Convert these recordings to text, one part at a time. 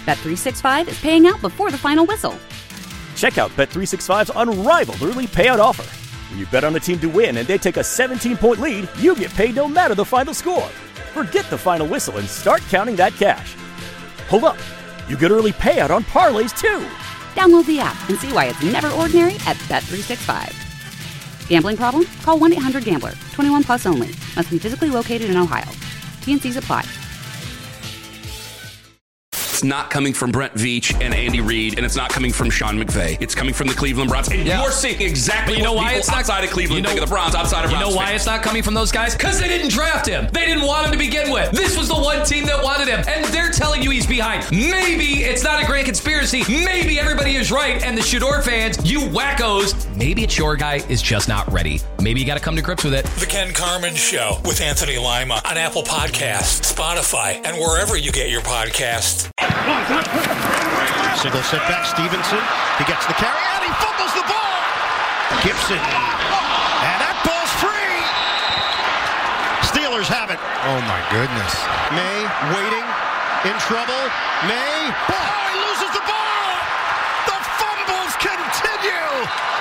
Bet365 is paying out before the final whistle. Check out Bet365's unrivaled early payout offer. When you bet on a team to win and they take a 17-point lead, you get paid no matter the final score. Forget the final whistle and start counting that cash. Hold up. You get early payout on parlays, too. Download the app and see why it's never ordinary at Bet365. Gambling problem? Call 1-800-GAMBLER. 21 plus only. Must be physically located in Ohio. T&Cs apply. It's not coming from Brent Veach and Andy Reid, and it's not coming from Sean McVay. It's coming from the Cleveland Browns. And you're seeing exactly what people outside of Cleveland think of the Browns, outside of Browns. You know why it's not coming from those guys? Because they didn't draft him. They didn't want him to begin with. This was the one team that wanted him, and they're telling you he's behind. Maybe it's not a grand conspiracy. Maybe everybody is right, and the Shador fans, you wackos, maybe it's your guy is just not ready. Maybe you got to come to grips with it. The Ken Carman Show with Anthony Lima on Apple Podcasts, Spotify, and wherever you get your podcasts. Single set back, Stevenson. He gets the carry, and he fumbles the ball. Gibson. And that ball's free. Steelers have it. Oh, my goodness. May waiting, in trouble. May. Oh, he loses the ball. The fumbles continue.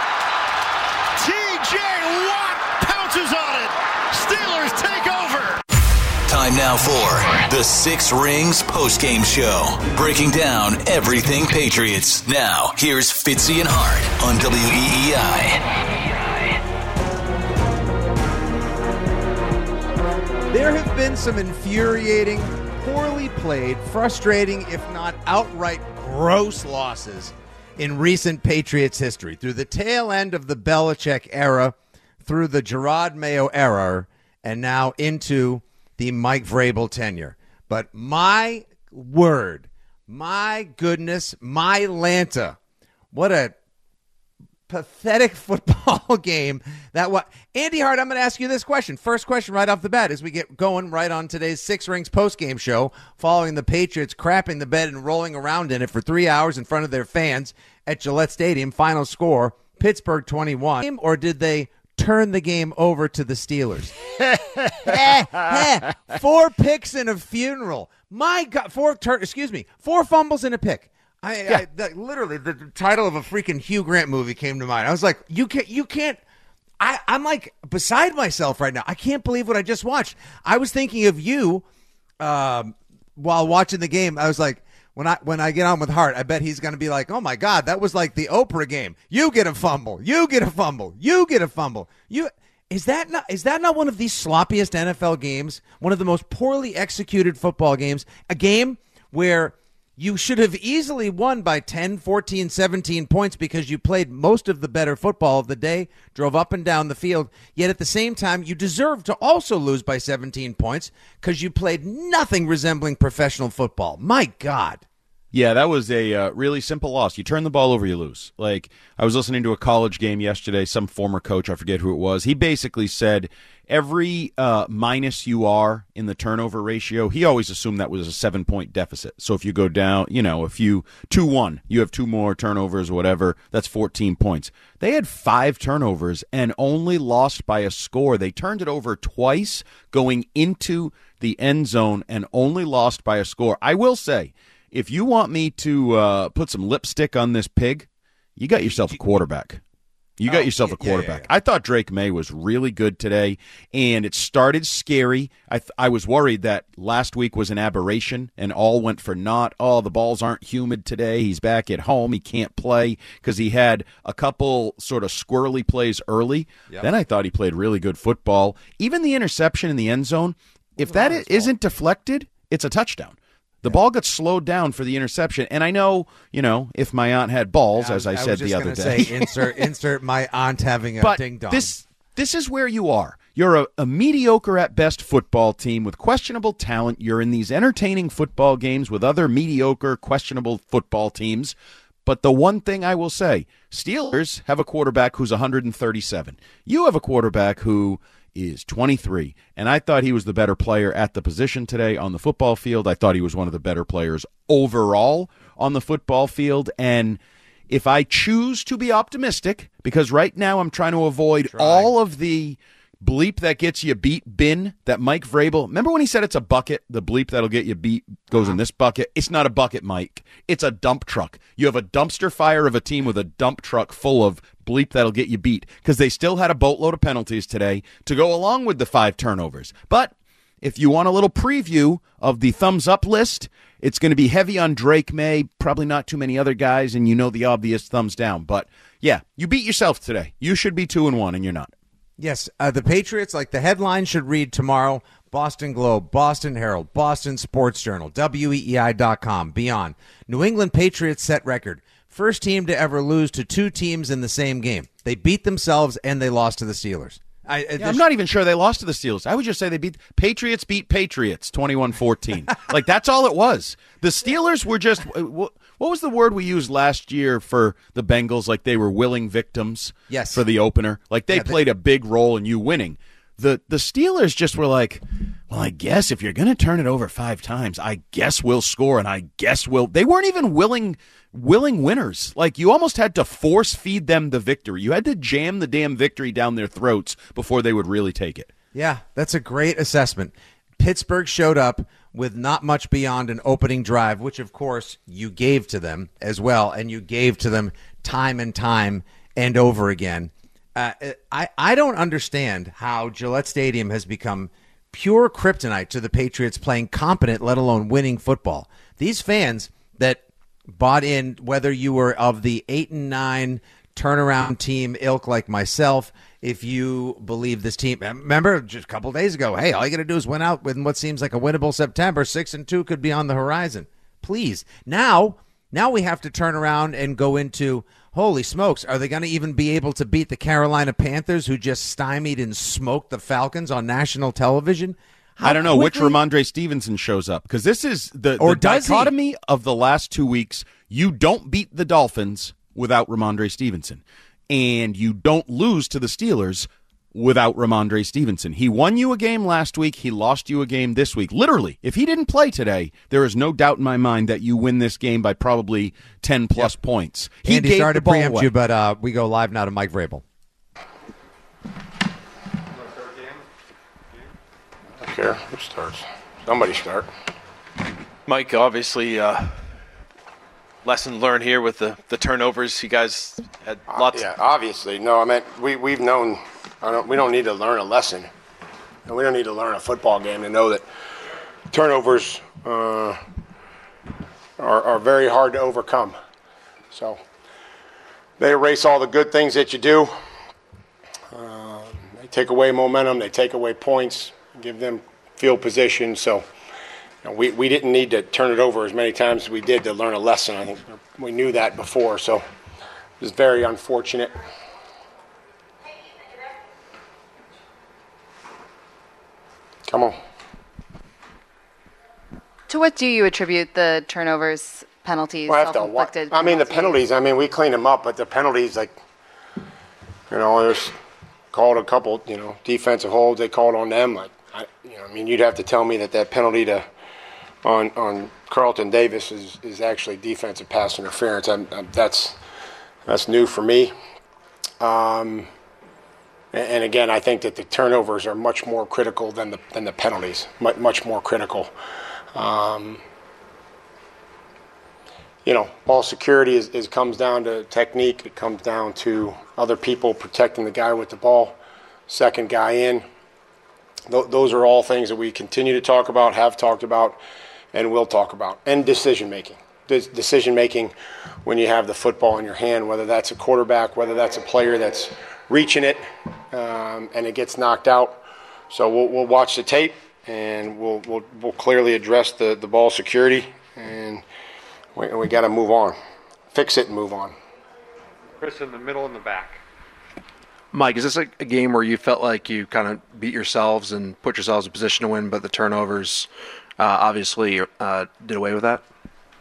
T.J. Watt pounces on it. Steelers take over. Time now for the Six Rings postgame show, breaking down everything Patriots. Now, here's Fitzy and Hart on WEEI. There have been some infuriating, poorly played, frustrating, if not outright gross losses in recent Patriots history. Through the tail end of the Belichick era, through the Gerard Mayo era, and now into the Mike Vrabel tenure. But my word, my goodness, my Lanta, what a pathetic football game that was. Andy Hart, I'm going to ask you this question. First question right off the bat as we get going right on today's Six Rings postgame show following the Patriots crapping the bed and rolling around in it for 3 hours in front of their fans at Gillette Stadium. Final score, Pittsburgh 21. Or did they turn the game over to the Steelers? 4 picks and a funeral. My God, 4 fumbles and a pick. Literally, the title of a freaking Hugh Grant movie came to mind. I was like, you can't. I'm like beside myself right now. I can't believe what I just watched. I was thinking of you while watching the game. I was like, when I get on with Hart, I bet he's going to be like, oh, my God, that was like the Oprah game. You get a fumble. You get a fumble. You get a fumble. Is that not one of the sloppiest NFL games? One of the most poorly executed football games? A game where you should have easily won by 10, 14, 17 points because you played most of the better football of the day, drove up and down the field, yet at the same time you deserve to also lose by 17 points because you played nothing resembling professional football. My God. Yeah, that was a really simple loss. You turn the ball over, you lose. Like, I was listening to a college game yesterday, some former coach, I forget who it was, he basically said every minus you are in the turnover ratio, he always assumed that was a 7-point deficit. So if you go down, if you 2-1, you have 2 more turnovers or whatever, that's 14 points. They had 5 turnovers and only lost by a score. They turned it over twice going into the end zone and only lost by a score. I will say, if you want me to put some lipstick on this pig, you got yourself a quarterback. You got yourself a quarterback. Yeah. I thought Drake May was really good today, and it started scary. I was worried that last week was an aberration and all went for naught. Oh, the balls aren't humid today. He's back at home. He can't play because he had a couple sort of squirrely plays early. Yep. Then I thought he played really good football. Even the interception in the end zone, if that isn't deflected, it's a touchdown. The ball got slowed down for the interception, and I know, if my aunt had balls, as I said the other day. Insert my aunt having a ding-dong. This is where you are. You're a mediocre at best football team with questionable talent. You're in these entertaining football games with other mediocre, questionable football teams. But the one thing I will say, Steelers have a quarterback who's 137. You have a quarterback who is 23, and I thought he was the better player at the position today on the football field. I thought he was one of the better players overall on the football field, and if I choose to be optimistic, because right now I'm trying to avoid all of the bleep that gets you beat bin that Mike Vrabel, remember when he said it's a bucket? The bleep that'll get you beat goes in this bucket. It's not a bucket, Mike. It's a dump truck. You have a dumpster fire of a team with a dump truck full of bleep that'll get you beat, because they still had a boatload of penalties today to go along with the 5 turnovers. But if you want a little preview of the thumbs up list, it's going to be heavy on Drake May, probably not too many other guys, and you know the obvious thumbs down. But yeah, you beat yourself today. You should be 2-1, and you're not. Yes, the Patriots, like the headline should read tomorrow, Boston Globe, Boston Herald, Boston Sports Journal, WEEI.com, beyond. New England Patriots set record. First team to ever lose to 2 teams in the same game. They beat themselves and they lost to the Steelers. I'm not even sure they lost to the Steelers. I would just say they beat Patriots 21-14. Like, that's all it was. The Steelers were just, what was the word we used last year for the Bengals? Like, they were willing victims for the opener. Like, they played a big role in you winning. The Steelers just were like, well, I guess if you're going to turn it over 5 times, I guess we'll score, and I guess we'll. They weren't even willing winners. Like, you almost had to force feed them the victory. You had to jam the damn victory down their throats before they would really take it. Yeah, that's a great assessment. Pittsburgh showed up with not much beyond an opening drive, which, of course, you gave to them as well, and you gave to them time and time and over again. I don't understand how Gillette Stadium has become pure kryptonite to the Patriots playing competent, let alone winning football. These fans that bought in, whether you were of the 8-9 turnaround team ilk like myself, if you believe this team, remember just a couple of days ago, hey, all you got to do is win out with what seems like a winnable September. 6-2 could be on the horizon. Please. Now we have to turn around and go into, holy smokes, are they going to even be able to beat the Carolina Panthers, who just stymied and smoked the Falcons on national television? I don't know which Ramondre Stevenson shows up, because this is the dichotomy of the last 2 weeks. You don't beat the Dolphins without Ramondre Stevenson, and you don't lose to the Steelers without Ramondre Stevenson. He won you a game last week. He lost you a game this week. Literally, if he didn't play today, there is no doubt in my mind that you win this game by probably 10-plus points. He started to preempt you, but we go live now to Mike Vrabel. I don't care who starts. Somebody start. Mike, obviously, lesson learned here with the turnovers. You guys had lots. Yeah, obviously. No, I mean, we've known. We don't need to learn a lesson, and we don't need to learn a football game to know that turnovers are very hard to overcome. So they erase all the good things that you do. They take away momentum. They take away points. Give them field position. So we didn't need to turn it over as many times as we did to learn a lesson. I think we knew that before. So it was very unfortunate. Come on. To what do you attribute the turnovers, penalties, self-inflicted penalties? I mean, the penalties, we cleaned them up, but the penalties, there's called a couple, defensive holds. They called on them. You'd have to tell me that penalty on Carlton Davis is actually defensive pass interference. That's new for me. And again, I think that the turnovers are much more critical than the penalties. Much more critical. Ball security comes down to technique. It comes down to other people protecting the guy with the ball, second guy in. Those are all things that we continue to talk about, have talked about, and will talk about. And decision-making. Decision-making when you have the football in your hand, whether that's a quarterback, whether that's a player that's reaching it, and it gets knocked out. So we'll watch the tape, and we'll clearly address the ball security, and we got to move on. Fix it and move on. Chris, in the middle and the back. Mike, is this a game where you felt like you kind of beat yourselves and put yourselves in position to win, but the turnovers obviously did away with that?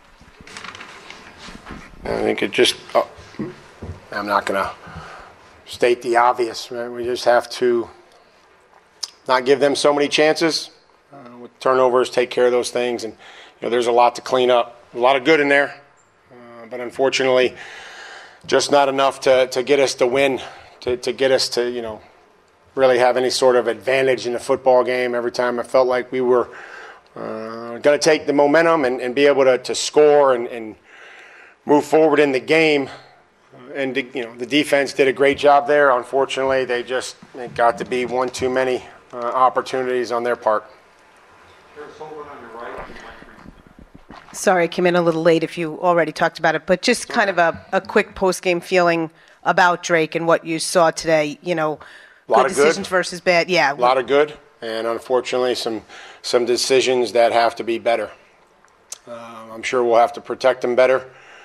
I think it just I'm not going to state the obvious. Right? We just have to not give them so many chances. With turnovers, take care of those things. And there's a lot to clean up. A lot of good in there. But unfortunately, just not enough to get us to win, to get us to, really have any sort of advantage in the football game. Every time I felt like we were going to take the momentum and be able to score and move forward in the game. And the defense did a great job there. Unfortunately, it got to be one too many opportunities on their part. Sorry, I came in a little late if you already talked about it, but just kind of a quick post-game feeling about Drake and what you saw today. Good decisions versus bad. Yeah. A lot of good, and unfortunately some decisions that have to be better. I'm sure we'll have to protect them better.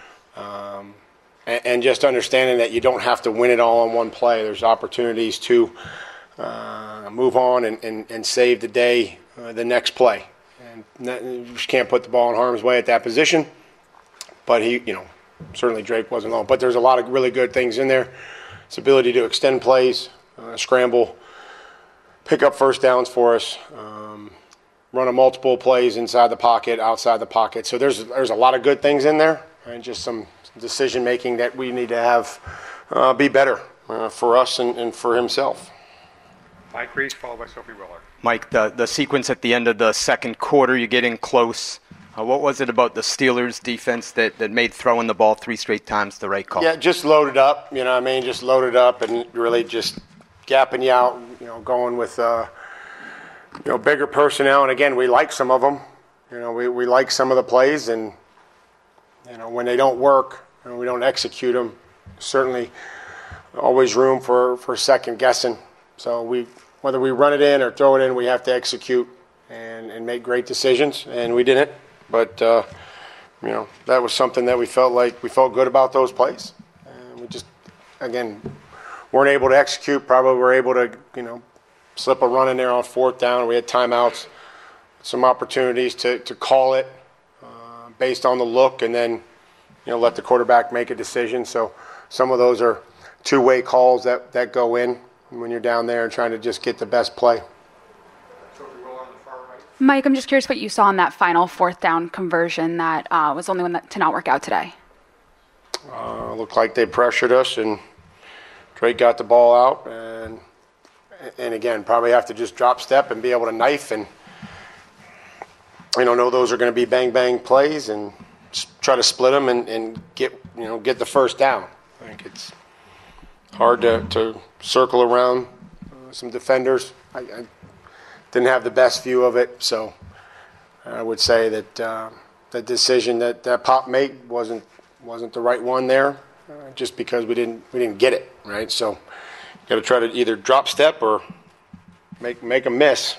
And just understanding that you don't have to win it all on one play. There's opportunities to move on and save the day the next play. And you just can't put the ball in harm's way at that position. But certainly Drake wasn't alone. But there's a lot of really good things in there. His ability to extend plays, scramble, pick up first downs for us, run a multiple plays inside the pocket, outside the pocket. So there's a lot of good things in there, and just some decision making that we need to have be better for us and for himself. Mike Reese, followed by Sophie Willer. Mike, the sequence at the end of the second quarter, you get in close. What was it about the Steelers' defense that made throwing the ball 3 straight times the right call? Yeah, just loaded up. Just loaded up and really just gapping you out. Going with bigger personnel. And again, we like some of them. We like some of the plays, and when they don't work and we don't execute them, certainly always room for second guessing. So whether we run it in or throw it in, we have to execute and make great decisions, and we didn't. But that was something that we felt good about those plays. And we just, again, weren't able to execute. Probably were able to slip a run in there on fourth down. We had timeouts, some opportunities to call it based on the look, and then let the quarterback make a decision. So some of those are two-way calls that go in when you're down there and trying to just get the best play. Mike, I'm just curious what you saw in that final fourth down conversion that was the only one to not work out today. Looked like they pressured us, and Drake got the ball out, and again, probably have to just drop step and be able to knife and know those are going to be bang plays and try to split them and get the first down. I think it's hard to circle around some defenders. I didn't have the best view of it, so I would say that the decision that Pop made wasn't the right one there, just because we didn't get it right. So you got to try to either drop step or make a miss.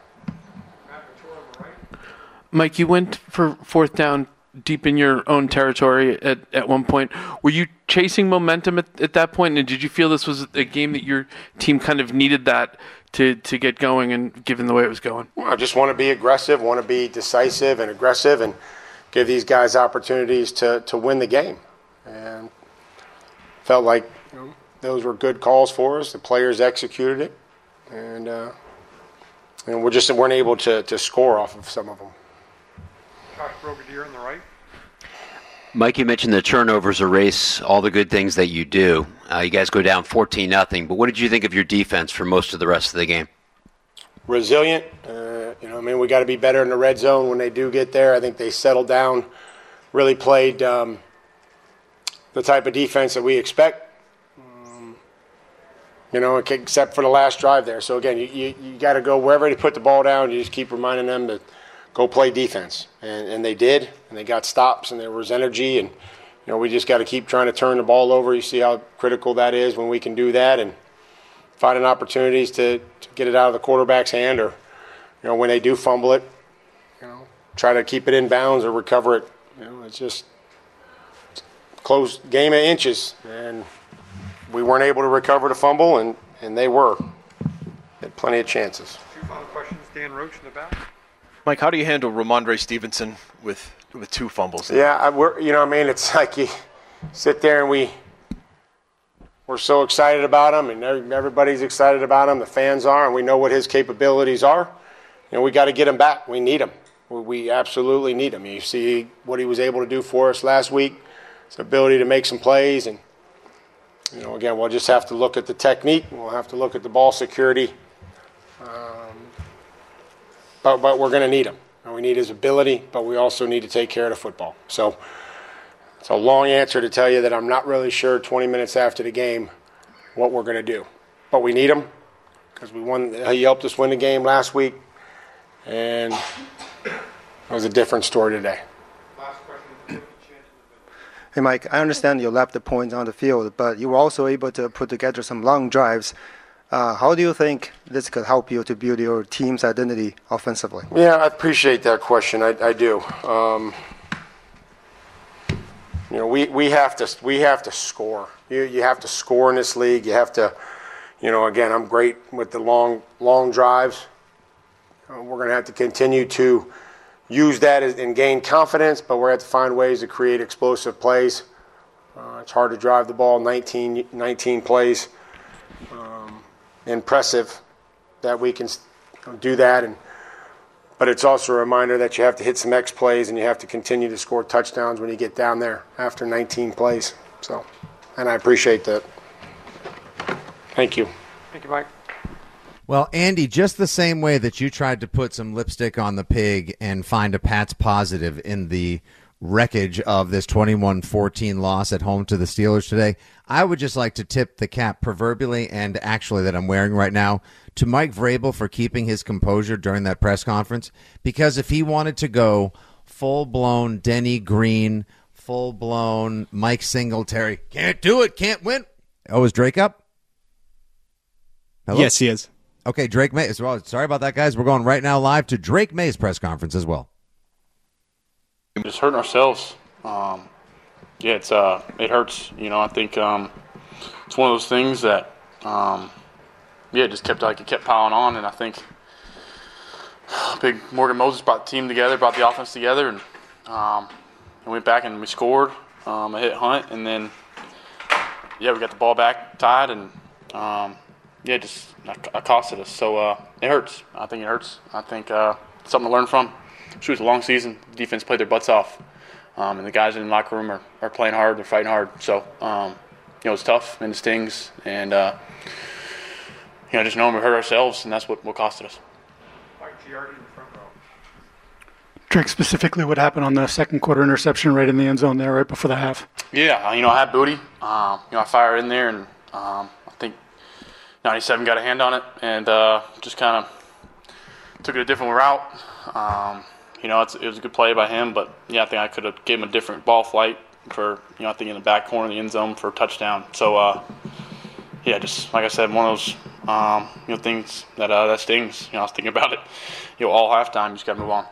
Mike, you went for fourth down deep in your own territory at one point. Were you chasing momentum at that point, and did you feel this was a game that your team kind of needed that to get going, and given the way it was going? Well, I just want to be aggressive, want to be decisive and aggressive, and give these guys opportunities to win the game. And felt like those were good calls for us. The players executed it, and we just weren't able to score off of some of them. Josh Brigadier on the right. Mike, you mentioned the turnovers erase all the good things that you do. You guys go down 14-0, but what did you think of your defense for most of the rest of the game? Resilient. We got to be better in the red zone when they do get there. I think they settled down, really played the type of defense that we expect, except for the last drive there. So, again, you got to go wherever they put the ball down, you just keep reminding them to go play defense. And they did, and they got stops, and there was energy, and we just got to keep trying to turn the ball over. You see how critical that is when we can do that, and finding opportunities to get it out of the quarterback's hand, or when they do fumble it, try to keep it in bounds or recover it. It's just close game of inches, and we weren't able to recover the fumble, and they were. Had plenty of chances. 2 final questions. Dan Roach in the back. Mike, how do you handle Ramondre Stevenson with 2 fumbles? Yeah, it's like you sit there and we're so excited about him, and everybody's excited about him. The fans are, and we know what his capabilities are. We got to get him back. We need him. We absolutely need him. You see what he was able to do for us last week, his ability to make some plays, and Again, we'll just have to look at the technique. We'll have to look at the ball security. But we're going to need him. And we need his ability, but we also need to take care of the football. So it's a long answer to tell you that I'm not really sure 20 minutes after the game what we're going to do. But we need him because he helped us win the game last week, and it was a different story today. Hey, Mike, I understand you left the points on the field, but you were also able to put together some long drives. How do you think this could help you to build your team's identity offensively? Yeah, I appreciate that question. I do. We have to score. You have to score in this league. You have to, again, I'm great with the long drives. We're going to have to continue to use that and gain confidence, but we're going to have to find ways to create explosive plays. It's hard to drive the ball 19 plays. Impressive that we can do that, but it's also a reminder that you have to hit some X plays and you have to continue to score touchdowns when you get down there after 19 plays. So, and I appreciate that. Thank you. Thank you, Mike. Well, Andy, just the same way that you tried to put some lipstick on the pig and find a Pats positive in the wreckage of this 21-14 loss at home to the Steelers today, I would just like to tip the cap proverbially and actually that I'm wearing right now to Mike Vrabel for keeping his composure during that press conference, because if he wanted to go full-blown Denny Green, full-blown Mike Singletary, can't do it, can't win. Oh, is Drake up? Hello? Yes, he is. Okay, Drake May as well. Sorry about that, guys. We're going right now live to Drake May's press conference as well. Just hurting ourselves. It hurts. I think it's one of those things that, it just kept piling on, and I think Big Morgan Moses brought the team together, brought the offense together, and went back and we scored. I hit Hunt, and then we got the ball back tied, and it just costed us. So it hurts. I think it hurts. I think something to learn from. It was a long season. The defense played their butts off, and the guys in the locker room are playing hard. They're fighting hard. So, it's tough and it stings. And, just knowing we hurt ourselves, and that's what costed us. Mike Giardi in the front row. Drake, specifically what happened on the second quarter interception right in the end zone there right before the half? Yeah, I had Booty. I fired in there, and I think 97 got a hand on it and just kind of took it a different route. It was a good play by him, but I think I could have given him a different ball flight for, I think in the back corner of the end zone for a touchdown. So, just like I said, one of those, things that stings. I was thinking about it, all halftime, you just got to move on.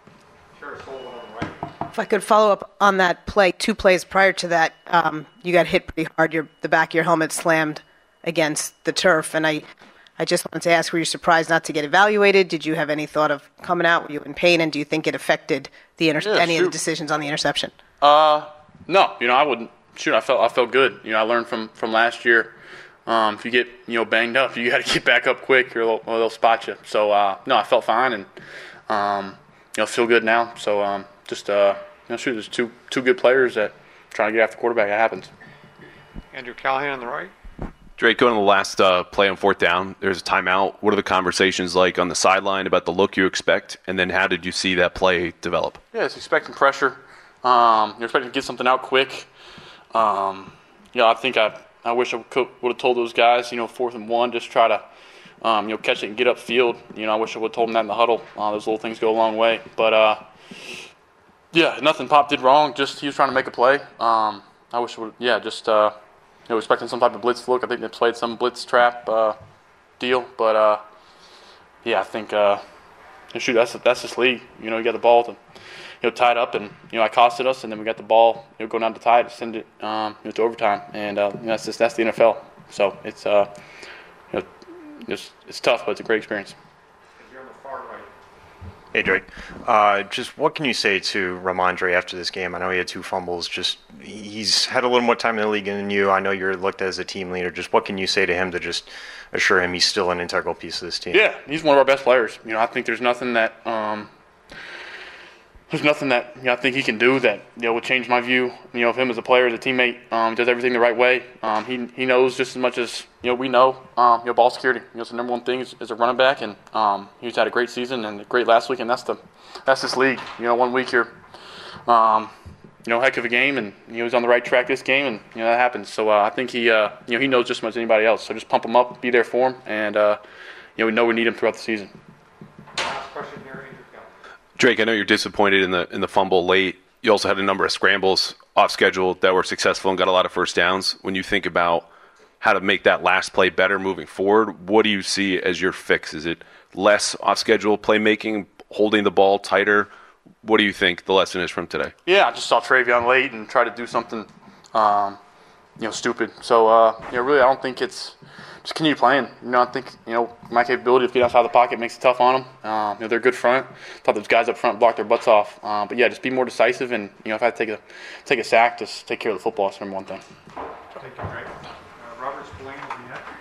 If I could follow up on that play, 2 plays prior to that, you got hit pretty hard. The back of your helmet slammed against the turf, and I just wanted to ask, were you surprised not to get evaluated? Did you have any thought of coming out? Were you in pain? And do you think it affected any of the decisions on the interception? No. I wouldn't. Shoot, I felt good. I learned from last year. If you get banged up, you got to get back up quick, or they'll spot you. So no, I felt fine, and feel good now. So there's two good players that trying to get after the quarterback. That happens. Andrew Callahan on the right. Drake, going to the last play on 4th down, there's a timeout. What are the conversations like on the sideline about the look you expect, and then how did you see that play develop? Yeah, it's expecting pressure. You're expecting to get something out quick. I think I wish I would have told those guys, 4th and 1, just try to, catch it and get upfield. I wish I would have told them that in the huddle. Those little things go a long way. But, nothing Pop did wrong. Just he was trying to make a play. I wish I would, expecting some type of blitz look. I think they played some blitz trap deal. But, I think, that's this league. You got the ball to, tied up, and, it costed us, and then we got the ball, going down to tie to send it to overtime. And that's the NFL. So it's, it's tough, but it's a great experience. Hey, Drake. Just what can you say to Ramondre after this game? I know he had 2 fumbles. Just he's had a little more time in the league than you. I know you're looked at as a team leader. Just what can you say to him to just assure him he's still an integral piece of this team? Yeah, he's one of our best players. I think there's nothing that there's nothing that I think he can do that would change my view of him as a player, as a teammate. Does everything the right way. He knows just as much as we know. Ball security. It's the number one thing as a running back, and he's had a great season and a great last week, and that's this league. 1 week you're heck of a game, and he was on the right track this game, and that happens. So I think he knows just as much as anybody else. So just pump him up, be there for him, and we know we need him throughout the season. Last question here. Drake, I know you're disappointed in the fumble late. You also had a number of scrambles off schedule that were successful and got a lot of first downs. When you think about how to make that last play better moving forward, what do you see as your fix? Is it less off schedule playmaking, holding the ball tighter? What do you think the lesson is from today? Yeah, I just saw Travion late and tried to do something stupid. So really I don't think it's just continue playing. I think my capability of getting outside the pocket makes it tough on them. They're a good front. Thought those guys up front blocked their butts off. But yeah, just be more decisive, and if I had to take a sack, just take care of the football. That's the number one thing. Thank you, Greg. Robert Spillane will be next.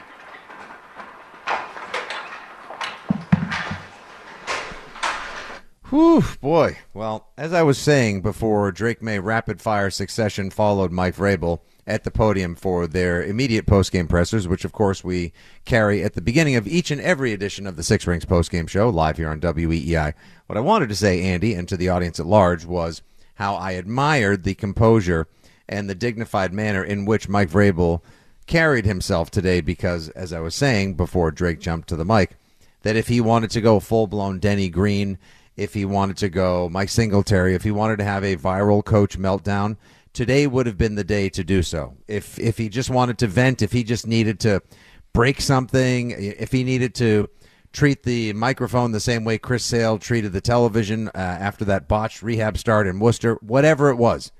Whew, boy. Well, as I was saying before, Drake May rapid-fire succession followed Mike Vrabel at the podium for their immediate postgame pressers, which, of course, we carry at the beginning of each and every edition of the Six Rings postgame show, live here on WEEI. What I wanted to say, Andy, and to the audience at large, was how I admired the composure and the dignified manner in which Mike Vrabel carried himself today, because, as I was saying before Drake jumped to the mic, that if he wanted to go full-blown Denny Green, if he wanted to go Mike Singletary, if he wanted to have a viral coach meltdown, today would have been the day to do so. If he just wanted to vent, if he just needed to break something, if he needed to treat the microphone the same way Chris Sale treated the television after that botched rehab start in Worcester, whatever it was,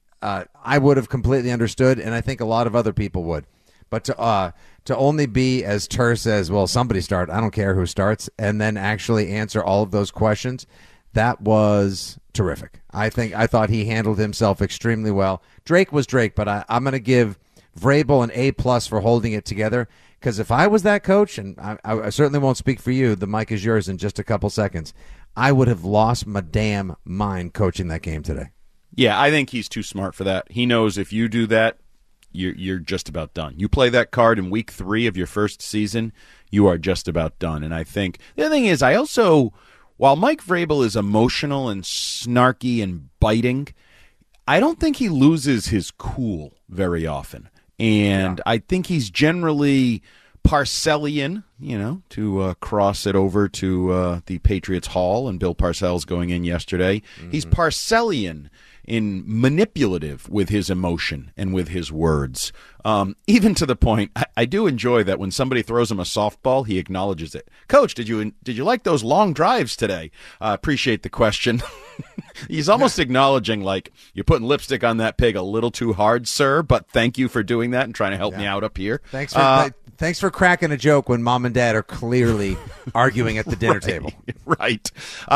I would have completely understood, and I think a lot of other people would. But to only be as terse as, well, somebody start, I don't care who starts, and then actually answer all of those questions, that was terrific. I thought he handled himself extremely well. Drake was Drake, but I'm going to give Vrabel an A+ for holding it together, because if I was that coach, and I certainly won't speak for you, the mic is yours in just a couple seconds, I would have lost my damn mind coaching that game today. Yeah, I think he's too smart for that. He knows if you do that, you're just about done. You play that card in week 3 of your first season, you are just about done. And I think the other thing is, while Mike Vrabel is emotional and snarky and biting, I don't think he loses his cool very often. And I think he's generally Parcellian, to cross it over to the Patriots Hall, and Bill Parcells going in yesterday. Mm-hmm. He's Parcellian in manipulative with his emotion and with his words. Even to the point, I do enjoy that when somebody throws him a softball, he acknowledges it. Coach, did you like those long drives today? Appreciate the question. He's almost acknowledging, like, you're putting lipstick on that pig a little too hard, sir, but thank you for doing that and trying to help me out up here. Thanks for cracking a joke when mom and dad are clearly arguing at the dinner table. Right.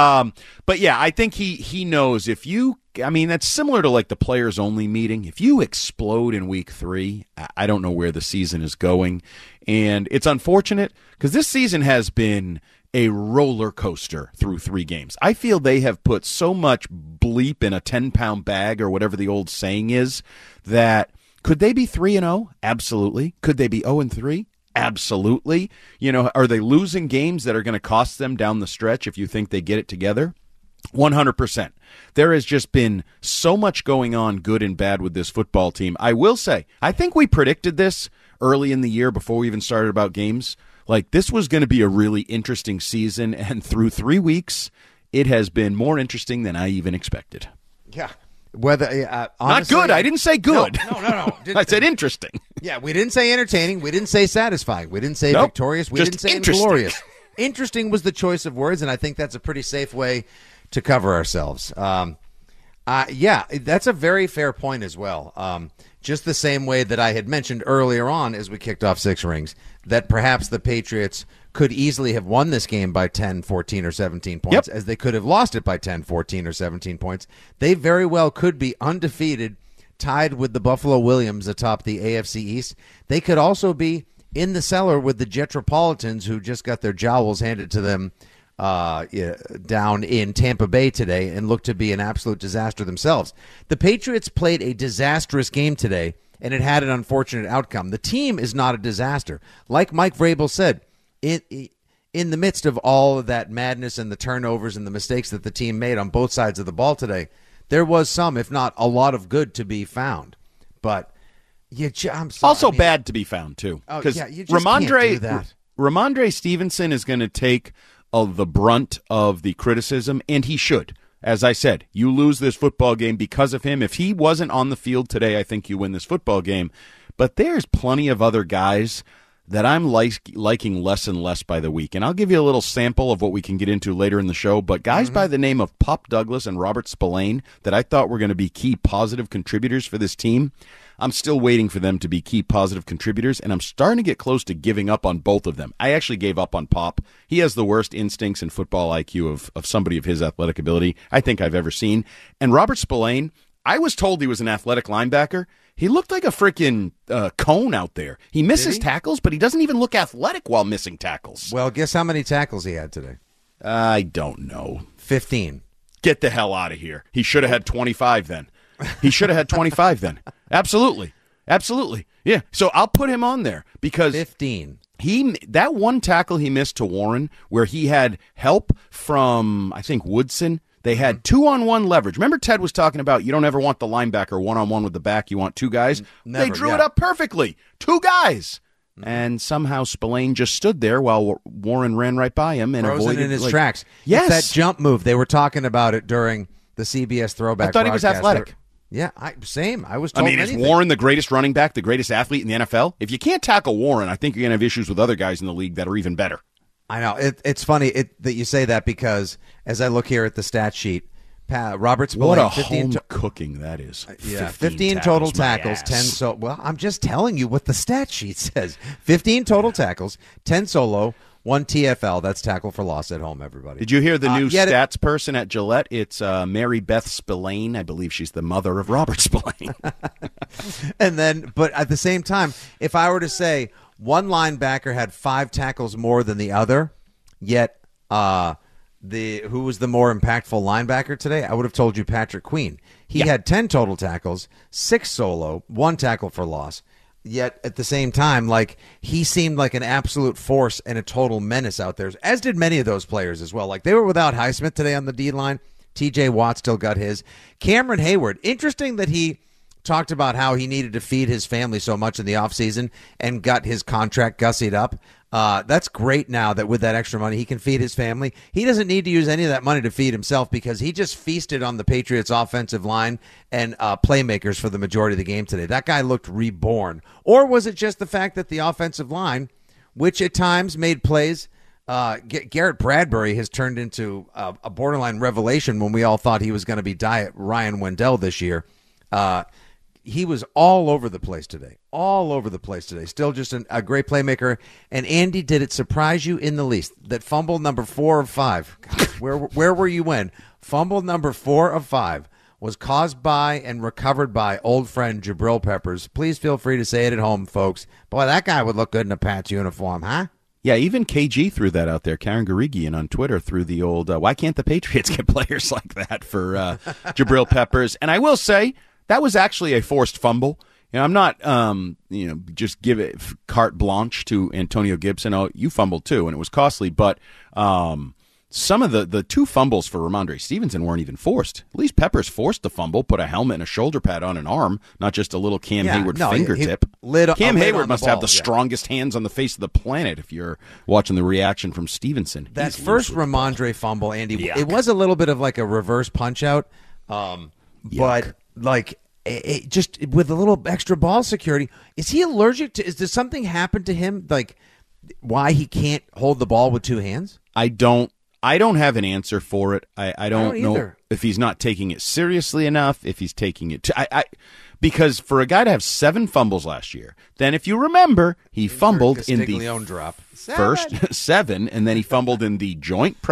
But yeah, I think he knows that's similar to like the players only meeting. If you explode in week 3, I don't know where the season is going. And it's unfortunate because this season has been a roller coaster through 3 games. I feel they have put so much bleep in a 10-pound bag, or whatever the old saying is, that could they be 3-0? Absolutely. Could they be 0-3? Absolutely. Are they losing games that are going to cost them down the stretch if you think they get it together? 100%. There has just been so much going on, good and bad, with this football team. I will say, I think we predicted this early in the year before we even started about games. Like, this was going to be a really interesting season, and through 3 weeks, it has been more interesting than I even expected. Yeah. Whether honestly, not good. I didn't say good. No. I said interesting. Yeah, we didn't say entertaining. We didn't say satisfying. We didn't say victorious. We didn't say inglorious. Interesting was the choice of words, and I think that's a pretty safe way to cover ourselves. Yeah, that's a very fair point as well. Just the same way that I had mentioned earlier on as we kicked off Six Rings, that perhaps the Patriots could easily have won this game by 10, 14, or 17 points, as they could have lost it by 10, 14, or 17 points. They very well could be undefeated, tied with the Buffalo Williams atop the AFC East. They could also be in the cellar with the Jetropolitans, who just got their jowls handed to them down in Tampa Bay today and looked to be an absolute disaster themselves. The Patriots played a disastrous game today, and it had an unfortunate outcome. The team is not a disaster. Like Mike Vrabel said, in the midst of all of that madness and the turnovers and the mistakes that the team made on both sides of the ball today, there was some, if not a lot of good to be found. But I'm sorry. Also bad to be found, too. Because you just can't do that. Ramondre Stevenson is going to take the brunt of the criticism, and he should. As I said, you lose this football game because of him. If he wasn't on the field today, I think you win this football game. But there's plenty of other guys that I'm liking less and less by the week. And I'll give you a little sample of what we can get into later in the show. But guys by the name of Pop Douglas and Robert Spillane that I thought were going to be key positive contributors for this team, I'm still waiting for them to be key positive contributors, and I'm starting to get close to giving up on both of them. I actually gave up on Pop. He has the worst instincts and football IQ of somebody of his athletic ability I think I've ever seen. And Robert Spillane, I was told he was an athletic linebacker. He looked like a freaking cone out there. He misses tackles, but he doesn't even look athletic while missing tackles. Well, guess how many tackles he had today? I don't know. 15. Get the hell out of here. He should have had 25 then. He should have had 25 then. Absolutely. Yeah. So I'll put him on there because 15. That one tackle he missed to Warren where he had help from, I think, Woodson. They had 2-on-1 leverage. Remember Ted was talking about you don't ever want the linebacker 1-on-1 with the back. You want two guys. Never, they drew it up perfectly. Two guys. And somehow Spillane just stood there while Warren ran right by him and frozen avoided in his tracks. Yes. It's that jump move. They were talking about it during the CBS throwback. I thought he was athletic. Yeah, same. I was told is Warren the greatest running back, the greatest athlete in the NFL? If you can't tackle Warren, I think you're going to have issues with other guys in the league that are even better. I know. It's funny that you say that because as I look here at the stat sheet, Robert Spillane. What a home cooking that is. 15 total tackles, 10 well, I'm just telling you what the stat sheet says. 15 total tackles, 10 solo, 1 TFL. That's tackle for loss at home, everybody. Did you hear the new stats person at Gillette? It's Mary Beth Spillane. I believe she's the mother of Robert Spillane. And then, but at the same time, if I were to say one linebacker had 5 tackles more than the other, yet who was the more impactful linebacker today? I would have told you Patrick Queen. He had 10 total tackles, 6 solo, 1 tackle for loss. Yet at the same time, like he seemed like an absolute force and a total menace out there, as did many of those players as well. Like they were without Highsmith today on the D line. TJ Watt still got his. Cameron Hayward, interesting that he talked about how he needed to feed his family so much in the offseason and got his contract gussied up. That's great now that with that extra money, he can feed his family. He doesn't need to use any of that money to feed himself because he just feasted on the Patriots' offensive line and playmakers for the majority of the game today. That guy looked reborn. Or was it just the fact that the offensive line, which at times made plays, Garrett Bradbury has turned into a borderline revelation when we all thought he was going to be Ryan Wendell this year. He was all over the place today. Still just a great playmaker. And Andy, did it surprise you in the least that fumble number 4 of 5? Where were you when? Fumble number 4 of 5 was caused by and recovered by old friend Jabril Peppers. Please feel free to say it at home, folks. Boy, that guy would look good in a Pats uniform, huh? Yeah, even KG threw that out there. Karen Garigian on Twitter threw the old, why can't the Patriots get players like that for Jabril Peppers? And I will say, that was actually a forced fumble. You know, I'm not, just give it carte blanche to Antonio Gibson. Oh, you fumbled too, and it was costly. But some of the 2 fumbles for Ramondre Stevenson weren't even forced. At least Peppers forced the fumble, put a helmet and a shoulder pad on an arm, not just a little Cam Hayward fingertip. Cam Hayward must have the strongest hands on the face of the planet if you're watching the reaction from Stevenson. That first Ramondre fumble, Andy, it was a little bit of like a reverse punch-out. But like just with a little extra ball security, is he allergic to? Does something happen to him? Like why he can't hold the ball with 2 hands? I don't have an answer for it. I don't know if he's not taking it seriously enough. If he's taking it because for a guy to have 7 fumbles last year, then if you remember, he fumbled in the drop. First 7, and then he fumbled in the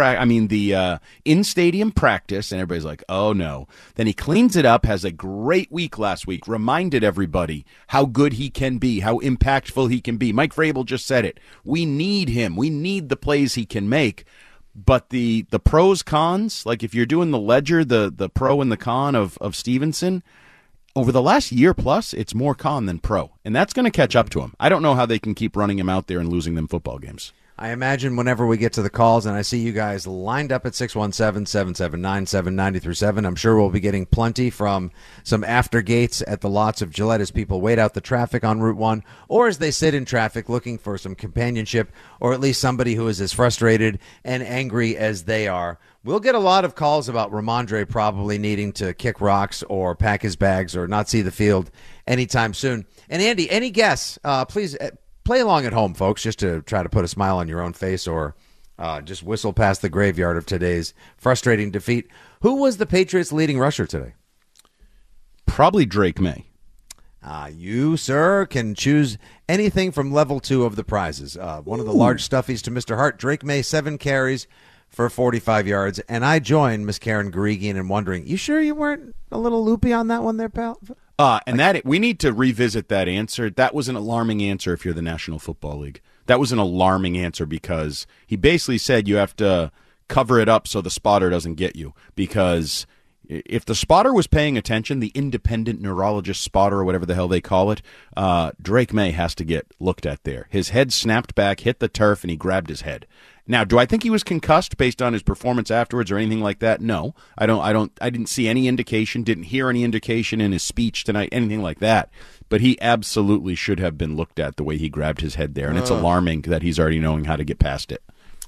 in-stadium practice, and everybody's like, oh no. Then he cleans it up, has a great week last week, reminded everybody how good he can be, how impactful he can be. Mike Vrabel just said it. We need him. We need the plays he can make. But the pros cons, like if you're doing the ledger, the pro and the con of Stevenson, over the last year plus, it's more con than pro, and that's going to catch up to him. I don't know how they can keep running him out there and losing them football games. I imagine whenever we get to the calls and I see you guys lined up at 617-779-7937, I'm sure we'll be getting plenty from some aftergates at the lots of Gillette as people wait out the traffic on Route 1, or as they sit in traffic looking for some companionship, or at least somebody who is as frustrated and angry as they are. We'll get a lot of calls about Ramondre probably needing to kick rocks or pack his bags or not see the field anytime soon. And Andy, any guess, please play along at home, folks, just to try to put a smile on your own face or just whistle past the graveyard of today's frustrating defeat. Who was the Patriots' leading rusher today? Probably Drake May. You, sir, can choose anything from level 2 of the prizes. One of the large stuffies to Mr. Hart, Drake May, 7 carries for 45 yards. And I joined Miss Karen Guregian in wondering, you sure you weren't a little loopy on that one there, pal? We need to revisit that answer. That was an alarming answer if you're the National Football League. That was an alarming answer because he basically said you have to cover it up so the spotter doesn't get you. Because if the spotter was paying attention, the independent neurologist spotter or whatever the hell they call it, Drake May has to get looked at there. His head snapped back, hit the turf, and he grabbed his head. Now, do I think he was concussed based on his performance afterwards or anything like that? No, I didn't see any indication, didn't hear any indication in his speech tonight, anything like that. But he absolutely should have been looked at the way he grabbed his head there, and it's alarming that he's already knowing how to get past it.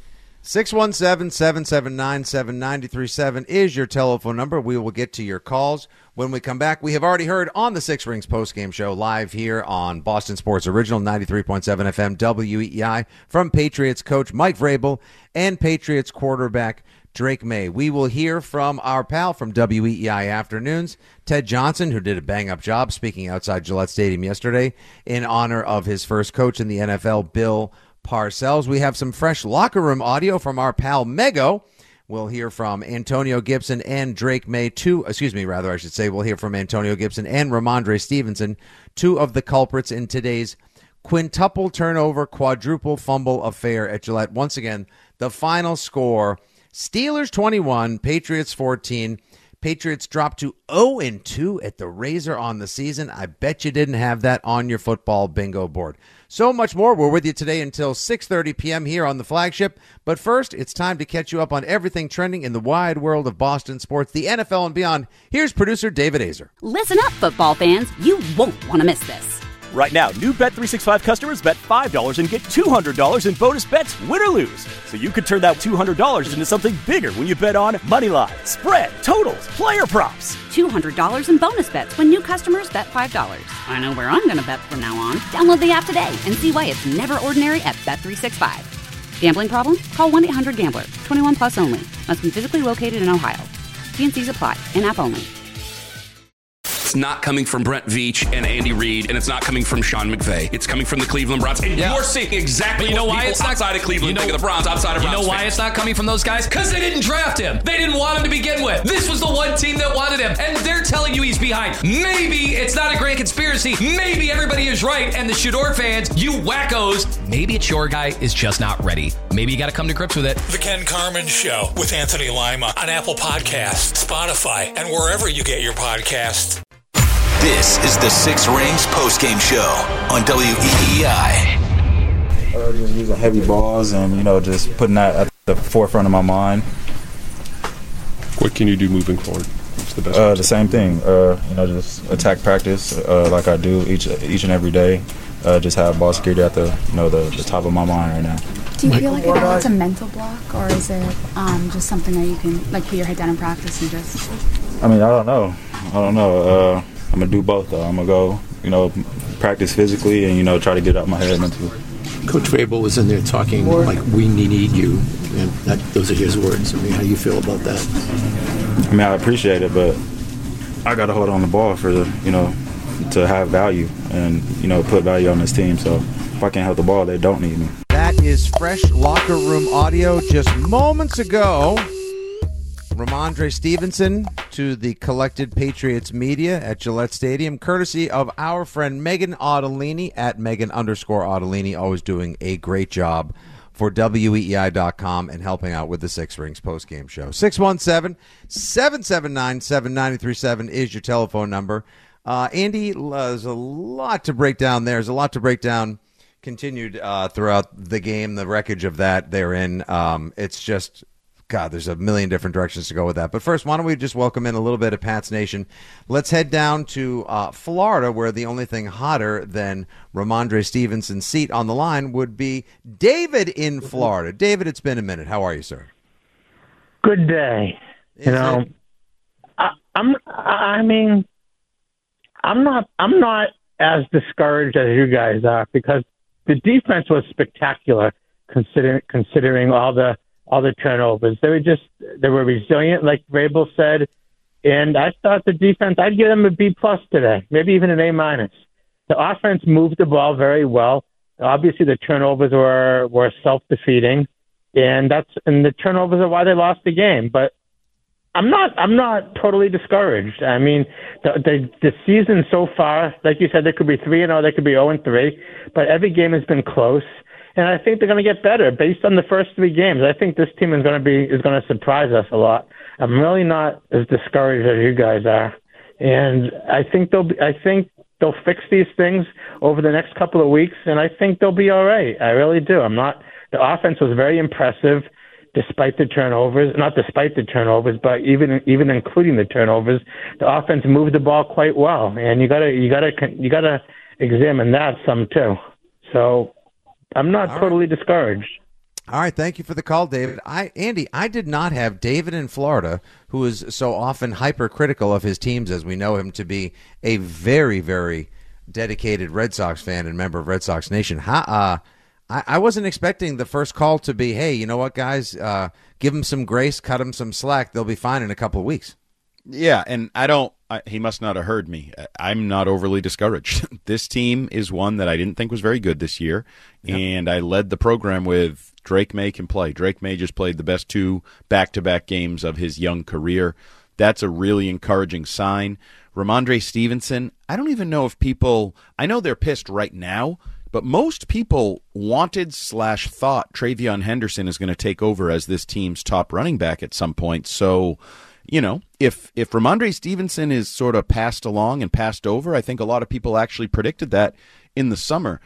617-779-7937 is your telephone number. We will get to your calls when we come back. We have already heard on the Six Rings postgame show live here on Boston Sports Original 93.7 FM WEEI from Patriots coach Mike Vrabel and Patriots quarterback Drake May. We will hear from our pal from WEEI Afternoons, Ted Johnson, who did a bang-up job speaking outside Gillette Stadium yesterday in honor of his first coach in the NFL, Bill Parcells. We have some fresh locker room audio from our pal Mego. We'll hear from Antonio Gibson and Drake May, we'll hear from Antonio Gibson and Ramondre Stevenson, two of the culprits in today's quintuple turnover, quadruple fumble affair at Gillette. Once again, the final score, Steelers 21, Patriots 14. Patriots dropped to 0-2 at the Razor on the season. I bet you didn't have that on your football bingo board. So much more. We're with you today until 6:30 p.m. here on the flagship. But first, it's time to catch you up on everything trending in the wide world of Boston sports, the NFL and beyond. Here's producer David Azer. Listen up, football fans. You won't want to miss this. Right now, new Bet365 customers bet $5 and get $200 in bonus bets, win or lose. So you could turn that $200 into something bigger when you bet on money line, spread, totals, player props. $200 in bonus bets when new customers bet $5. I know where I'm going to bet from now on. Download the app today and see why it's never ordinary at Bet365. Gambling problem? Call 1-800-GAMBLER. 21 plus only. Must be physically located in Ohio. T&Cs apply. In-app only. It's not coming from Brent Veach and Andy Reid, and it's not coming from Sean McVay. It's coming from the Cleveland Browns. And you're seeing exactly what people outside of Cleveland think of the Browns, outside of Browns. You know why fans. it's not coming from those guys? Because they didn't draft him. They didn't want him to begin with. This was the one team that wanted him, and they're telling you he's behind. Maybe it's not a great conspiracy. Maybe everybody is right, and the Shador fans, you wackos, maybe it's your guy is just not ready. Maybe you got to come to grips with it. The Ken Carman Show with Anthony Lima on Apple Podcasts, Spotify, and wherever you get your podcasts. This is the Six Rings postgame show on WEEI. Just using heavy balls and, just putting that at the forefront of my mind. What can you do moving forward? What's the best? The same thing. Just attack practice like I do each and every day. Just have ball security at the top of my mind right now. Do you feel like it's a mental block, or is it just something that you can put your head down in practice and just? I don't know. I'm going to do both, though. I'm going to go, practice physically and, try to get out my head mentally. Coach Vrabel was in there talking like, we need you, and those are his words. How do you feel about that? I appreciate it, but I got to hold on the ball for, to have value and, put value on this team. So if I can't hold the ball, they don't need me. That is fresh locker room audio just moments ago. Ramondre Stevenson to the collected Patriots media at Gillette Stadium, courtesy of our friend Megan Ottolini at Megan_Ottolini, always doing a great job for WEEI.com and helping out with the Six Rings postgame show. 617-779-7937 is your telephone number. Andy, there's a lot to break down there. There's a lot to break down continued throughout the game, the wreckage of that they're in. It's just, God, there's a million different directions to go with that. But first, why don't we just welcome in a little bit of Pats Nation. Let's head down to Florida, where the only thing hotter than Ramondre Stevenson's seat on the line would be David in Florida. David, it's been a minute. How are you, sir? Good day. I'm not as discouraged as you guys are, because the defense was spectacular considering all the turnovers. They were resilient, like Vrabel said, and I thought the defense, I'd give them a B+ today, maybe even an A-. The offense moved the ball very well. Obviously, the turnovers were self-defeating, and the turnovers are why they lost the game. But I'm not totally discouraged. I mean, the season so far, like you said, they could be 3-0, they could be 0-3, but every game has been close. And I think they're going to get better based on the first 3 games. I think this team is going to surprise us a lot. I'm really not as discouraged as you guys are, and I think they'll fix these things over the next couple of weeks, and I think they'll be all right. I really do. The offense was very impressive, despite the turnovers. Not despite the turnovers, but even including the turnovers, the offense moved the ball quite well, and you gotta examine that some too. So I'm not totally discouraged. All right, thank you for the call, David. Andy, I did not have David in Florida, who is so often hypercritical of his teams, as we know him to be a very, very dedicated Red Sox fan and member of Red Sox Nation. I wasn't expecting the first call to be, hey, you know what, guys, give them some grace, cut them some slack. They'll be fine in a couple of weeks. Yeah, and he must not have heard me. I'm not overly discouraged. This team is one that I didn't think was very good this year, and I led the program with Drake May can play. Drake May just played the best 2 back-to-back games of his young career. That's a really encouraging sign. Ramondre Stevenson, I don't even know if people – I know they're pissed right now, but most people wanted/thought Travion Henderson is going to take over as this team's top running back at some point. So – you know, if Ramondre Stevenson is sort of passed along and passed over, I think a lot of people actually predicted that in the summer.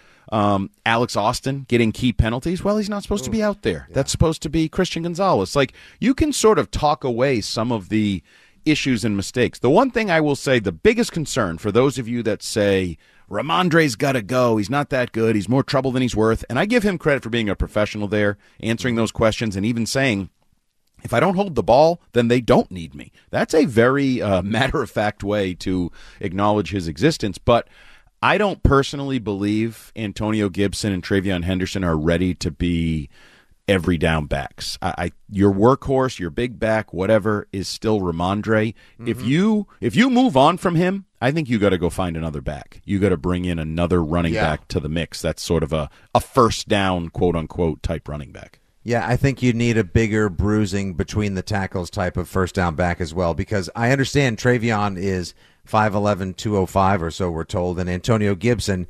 Alex Austin getting key penalties. Well, he's not supposed to be out there. Yeah. That's supposed to be Christian Gonzalez. Like, you can sort of talk away some of the issues and mistakes. The one thing I will say, the biggest concern for those of you that say, Ramondre's got to go, he's not that good, he's more trouble than he's worth, and I give him credit for being a professional there, answering those questions, and even saying, if I don't hold the ball, then they don't need me. That's a very matter-of-fact way to acknowledge his existence. But I don't personally believe Antonio Gibson and Travion Henderson are ready to be every down backs. Your workhorse, your big back, whatever, is still Ramondre. Mm-hmm. If you move on from him, I think you got to go find another back. You got to bring in another running back to the mix. That's sort of a first down, quote-unquote, type running back. Yeah, I think you need a bigger bruising between the tackles type of first down back as well, because I understand Travion is 5'11", 205 or so, we're told, and Antonio Gibson,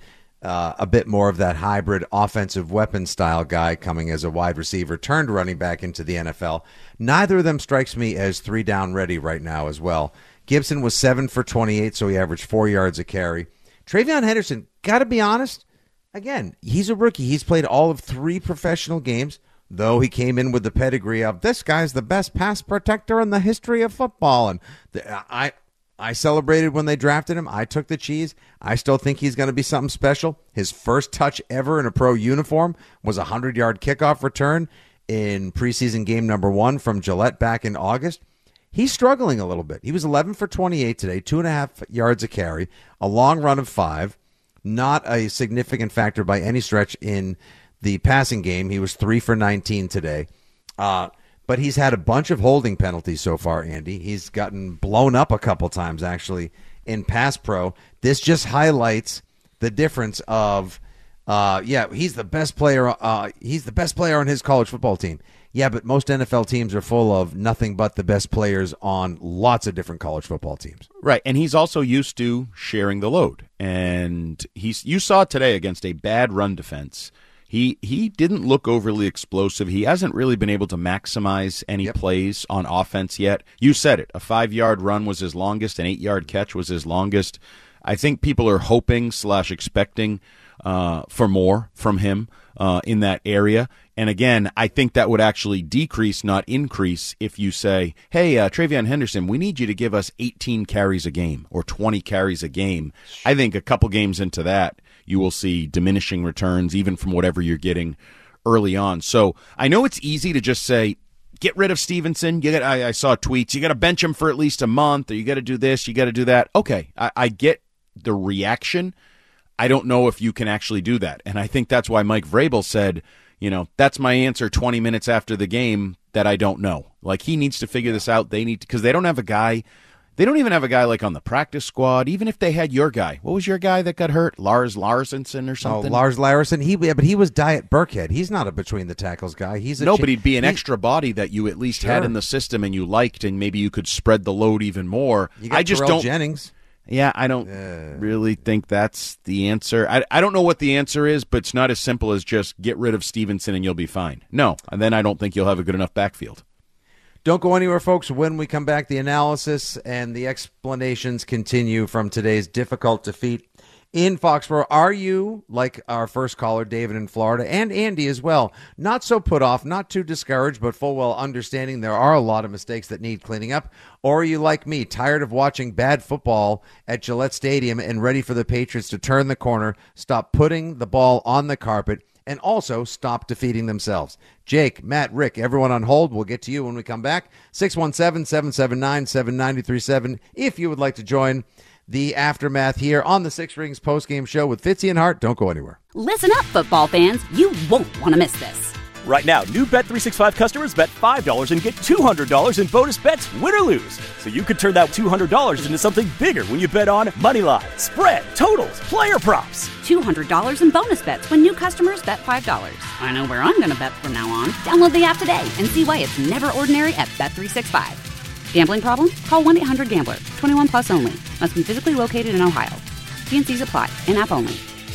a bit more of that hybrid offensive weapon style guy coming as a wide receiver turned running back into the NFL. Neither of them strikes me as 3-down ready right now as well. Gibson was 7 for 28, so he averaged 4 yards a carry. Travion Henderson, got to be honest, again, he's a rookie. He's played all of 3 professional games, though he came in with the pedigree of, this guy's the best pass protector in the history of football. And I celebrated when they drafted him. I took the cheese. I still think he's going to be something special. His first touch ever in a pro uniform was a 100-yard kickoff return in preseason game number 1 from Gillette back in August. He's struggling a little bit. He was 11 for 28 today, 2.5 yards a carry, a long run of 5. Not a significant factor by any stretch in the passing game. He was 3 for 19 today. But he's had a bunch of holding penalties so far, Andy. He's gotten blown up a couple times, actually, in pass pro. This just highlights the difference of, he's the best player. He's the best player on his college football team. Yeah, but most NFL teams are full of nothing but the best players on lots of different college football teams. Right, and he's also used to sharing the load. And you saw today against a bad run defense, He didn't look overly explosive. He hasn't really been able to maximize any plays on offense yet. You said it. A 5-yard run was his longest. An 8-yard catch was his longest. I think people are hoping / expecting for more from him in that area. And again, I think that would actually decrease, not increase, if you say, hey, Travion Henderson, we need you to give us 18 carries a game or 20 carries a game. I think a couple games into that, you will see diminishing returns, even from whatever you're getting early on. So I know it's easy to just say, get rid of Stevenson. I saw tweets, you got to bench him for at least a month, or you got to do this, you got to do that. Okay, I get the reaction. I don't know if you can actually do that. And I think that's why Mike Vrabel said, that's my answer 20 minutes after the game, that I don't know. Like, he needs to figure this out. They need to, because they don't have a guy. They don't even have a guy like on the practice squad. Even if they had your guy, what was your guy that got hurt? Lars Larson or something? Oh, Lars Larson. But he was Diet Burkhead. He's not a between the tackles guy. But he'd be an extra body that you at least had in the system and you liked, and maybe you could spread the load even more. You got Terrell Jennings. Yeah, I don't really think that's the answer. I don't know what the answer is, but it's not as simple as just get rid of Stevenson and you'll be fine. No, and then I don't think you'll have a good enough backfield. Don't go anywhere, folks. When we come back, the analysis and the explanations continue from today's difficult defeat in Foxborough. Are you, like our first caller, David in Florida, and Andy as well, not so put off, not too discouraged, but full well understanding there are a lot of mistakes that need cleaning up? Or are you like me, tired of watching bad football at Gillette Stadium and ready for the Patriots to turn the corner, stop putting the ball on the carpet, and also stop defeating themselves? Jake, Matt, Rick, everyone on hold. We'll get to you when we come back. 617-779-7937 if you would like to join the aftermath here on the Six Rings postgame show with Fitzy and Hart. Don't go anywhere. Listen up, football fans. You won't want to miss this. Right now, new Bet365 customers bet $5 and get $200 in bonus bets, win or lose. So you could turn that $200 into something bigger when you bet on money line, spread, totals, player props. $200 in bonus bets when new customers bet $5. I know where I'm going to bet from now on. Download the app today and see why it's never ordinary at Bet365. Gambling problem? Call 1-800-GAMBLER. 21 plus only. Must be physically located in Ohio. T&Cs apply. In-app only.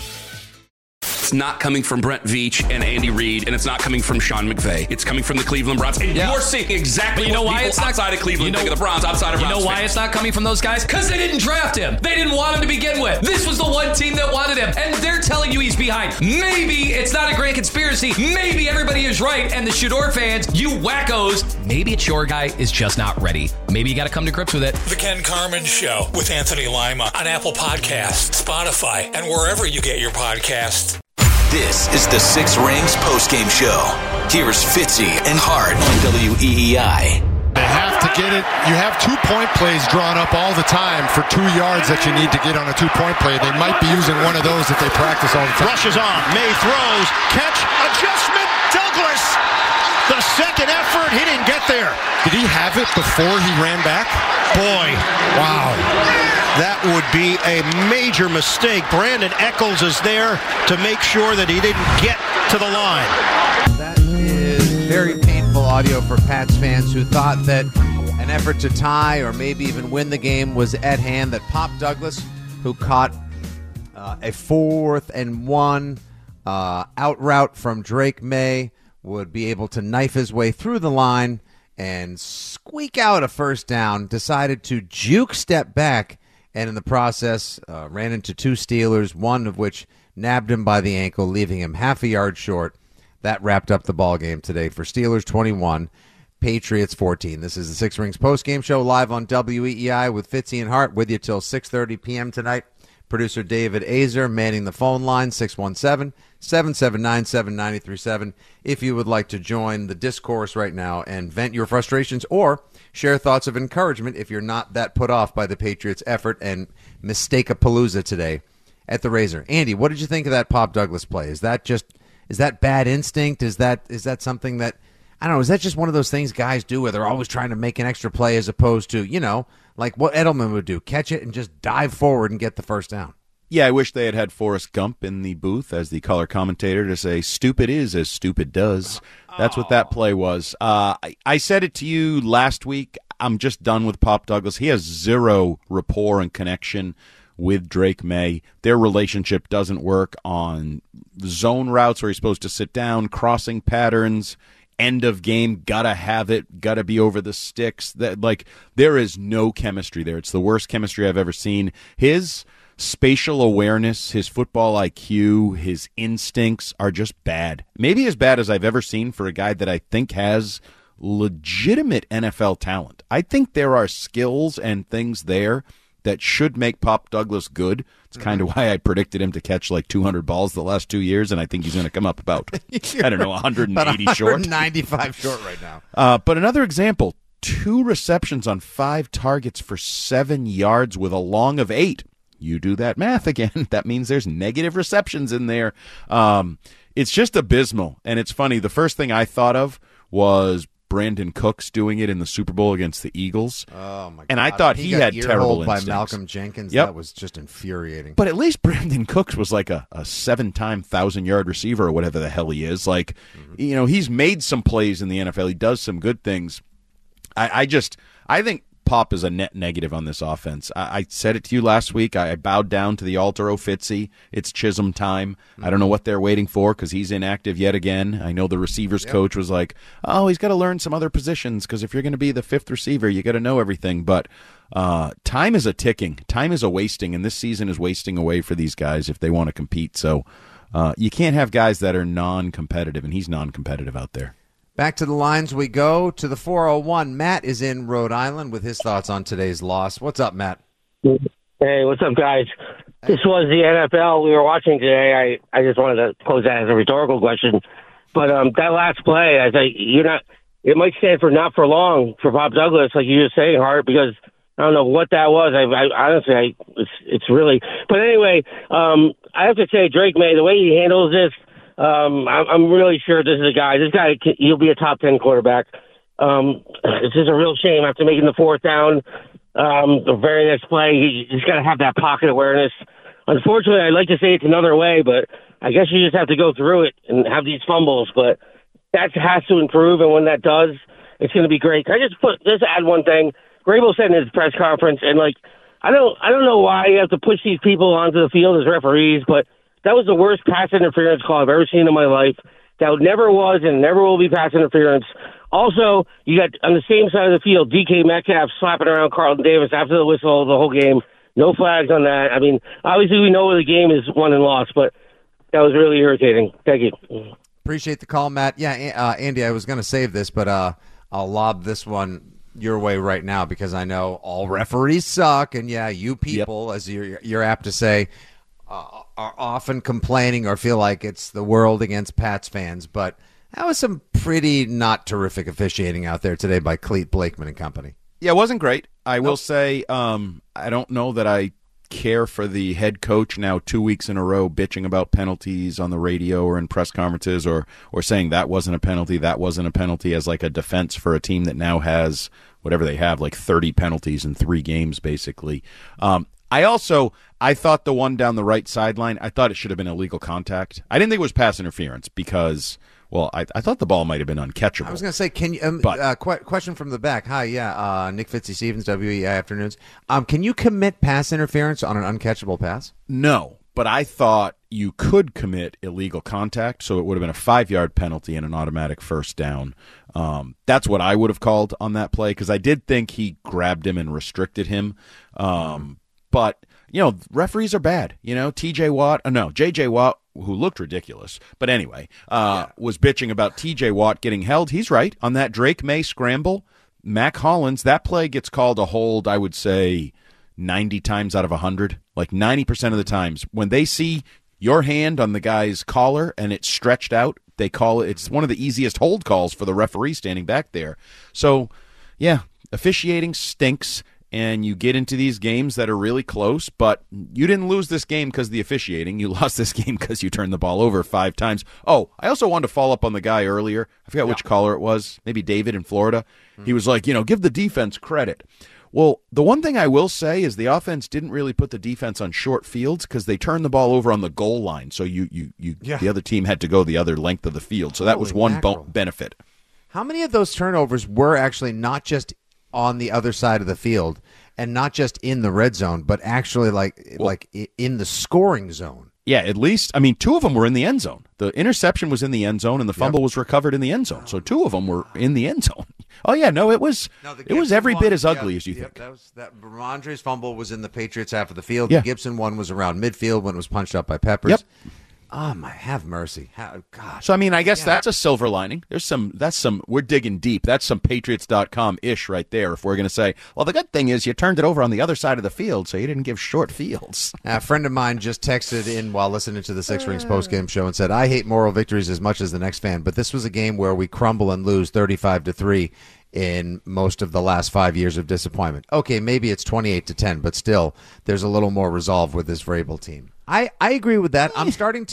It's not coming from Brent Veach and Andy Reid, and it's not coming from Sean McVay. It's coming from the Cleveland Browns. And you're seeing exactly what people outside of Cleveland think of the Browns, outside of Browns. You know why it's not coming from those guys? Because they didn't draft him. They didn't want him to begin with. This was the one team that wanted him, and they're telling you he's behind. Maybe it's not a grand conspiracy. Maybe everybody is right, and the Shador fans, you wackos, maybe it's your guy is just not ready. Maybe you got to come to grips with it. The Ken Carman Show with Anthony Lima on Apple Podcasts, Spotify, and wherever you get your podcasts. This is the Six Rings postgame show. Here's Fitzy and Hart on WEEI. They have to get it. You have 2-point plays drawn up all the time for 2 yards that you need to get on a 2-point play. They might be using one of those that they practice all the time. Rushes on. May throws. Catch. Adjustment. Douglas. The second effort. He didn't get there. Did he have it before he ran back? Boy. Wow. That would be a major mistake. Brandon Eccles is there to make sure that he didn't get to the line. That is very painful audio for Pats fans who thought that an effort to tie or maybe even win the game was at hand, that Pop Douglas, who caught a 4th and 1 out route from Drake May, would be able to knife his way through the line and squeak out a first down, decided to juke step back, and in the process ran into 2 Steelers, one of which nabbed him by the ankle, leaving him half a yard short. That wrapped up the ball game today for Steelers 21, Patriots 14. This is the Six Rings postgame show live on WEEI with Fitzy and Hart, with you till 6:30 p.m. tonight. Producer David Azer manning the phone line, 617-779-7937. If you would like to join the discourse right now and vent your frustrations or share thoughts of encouragement if you're not that put off by the Patriots' effort and mistake-a-palooza today at the Razor. Andy, what did you think of that Pop Douglas play? Is that bad instinct? Is that something that, I don't know, is that just one of those things guys do where they're always trying to make an extra play as opposed to, like what Edelman would do, catch it and just dive forward and get the first down? Yeah, I wish they had Forrest Gump in the booth as the color commentator to say, stupid is as stupid does. That's what that play was. I said it to you last week. I'm just done with Pop Douglas. He has zero rapport and connection with Drake May. Their relationship doesn't work on zone routes where he's supposed to sit down, crossing patterns, end of game, gotta have it, gotta be over the sticks. There is no chemistry there. It's the worst chemistry I've ever seen. His spatial awareness, his football IQ, his instincts are just bad. Maybe as bad as I've ever seen for a guy that I think has legitimate NFL talent. I think there are skills and things there that should make Pop Douglas good. It's kind of why I predicted him to catch like 200 balls the last 2 years, and I think he's going to come up about, 180 short. 195 short right now. But another example, 2 receptions on 5 targets for 7 yards with a long of 8. You do that math again. That means there's negative receptions in there. It's just abysmal, and it's funny. The first thing I thought of was Brandon Cooks doing it in the Super Bowl against the Eagles. Oh, my God. And I thought he had terrible by instincts. Malcolm Jenkins. Yep. That was just infuriating. But at least Brandon Cooks was like a 7-time 1,000-yard receiver or whatever the hell he is. He's made some plays in the NFL. He does some good things. I think Pop is a net negative on this offense. I said it to you last week. I bowed down to the altar. Oh, Fitzy, it's Chisholm time. I don't know what they're waiting for because he's inactive yet again. I know the receivers coach was like, oh, he's got to learn some other positions because if you're going to be the 5th receiver, you got to know everything. But time is a ticking. Time is a wasting, and this season is wasting away for these guys if they want to compete. So you can't have guys that are non-competitive, and he's non-competitive out there. Back to the lines we go to the 401. Matt is in Rhode Island with his thoughts on today's loss. What's up, Matt? Hey, what's up, guys? This was the NFL we were watching today. I just wanted to pose that as a rhetorical question. But that last play, I think it might stand for not for long for Pop Douglas, like you were saying, Hart, because I don't know what that was. Honestly, it's really. But anyway, I have to say, Drake May, the way he handles this, I'm really sure this is a guy. This guy, he'll be a top 10 quarterback. It's just a real shame after making the 4th down. The very next play, he's got to have that pocket awareness. Unfortunately, I'd like to say it's another way, but I guess you just have to go through it and have these fumbles. But that has to improve, and when that does, it's going to be great. Can I just add one thing? Grable said in his press conference, and I don't know why you have to push these people onto the field as referees, but that was the worst pass interference call I've ever seen in my life. That never was and never will be pass interference. Also, you got on the same side of the field, DK Metcalf slapping around Carlton Davis after the whistle the whole game. No flags on that. I mean, obviously we know the game is won and lost, but that was really irritating. Thank you. Appreciate the call, Matt. Yeah, Andy, I was going to save this, but I'll lob this one your way right now because I know all referees suck, and you people, as you're apt to say, are often complaining or feel like it's the world against Pats fans, but that was some pretty not terrific officiating out there today by Clete Blakeman and company. Yeah, it wasn't great. I will say I don't know that I care for the head coach now 2 weeks in a row bitching about penalties on the radio or in press conferences or saying that wasn't a penalty as like a defense for a team that now has whatever they have, like 30 penalties in 3 games basically. I thought the one down the right sideline, I thought it should have been illegal contact. I didn't think it was pass interference because, I thought the ball might have been uncatchable. I was going to say, can you? Question from the back. Hi, Nick Fitzstevens, WEI Afternoons. Can you commit pass interference on an uncatchable pass? No, but I thought you could commit illegal contact, so it would have been a 5-yard penalty and an automatic first down. That's what I would have called on that play because I did think he grabbed him and restricted him. But, referees are bad. J.J. Watt, who looked ridiculous, but anyway, was bitching about T.J. Watt getting held. He's right. On that Drake May scramble, Mac Hollins, that play gets called a hold, I would say, 90 times out of 100. Like 90% of the times. When they see your hand on the guy's collar and it's stretched out, they call it. It's one of the easiest hold calls for the referee standing back there. So, officiating stinks. And you get into these games that are really close, but you didn't lose this game because of the officiating. You lost this game because you turned the ball over 5 times. Oh, I also wanted to follow up on the guy earlier. I forgot which caller it was, maybe David in Florida. He was like, give the defense credit. Well, the one thing I will say is the offense didn't really put the defense on short fields because they turned the ball over on the goal line. So the other team had to go the other length of the field. So that was one benefit. How many of those turnovers were actually not just on the other side of the field, and not just in the red zone, but actually like in the scoring zone. Yeah, at least, I mean, 2 of them were in the end zone. The interception was in the end zone, and the fumble was recovered in the end zone. So 2 of them were in the end zone. Oh yeah, no, it was every bit as ugly as you think. That Ramondre's fumble was in the Patriots half of the field. Yeah. The Gibson one was around midfield when it was punched up by Peppers. Yep. Oh my, have mercy. Gosh. So I mean, I guess that's a silver lining. We're digging deep. That's some Patriots.com-ish right there. If we're going to say, well, the good thing is you turned it over on the other side of the field, so you didn't give short fields. A friend of mine just texted in while listening to the Six Rings postgame show and said, I hate moral victories as much as the next fan, but this was a game where we crumble and lose 35-3 in most of the last 5 years of disappointment. Okay, maybe it's 28-10, but still, there's a little more resolve with this Vrabel team. I agree with that. I'm starting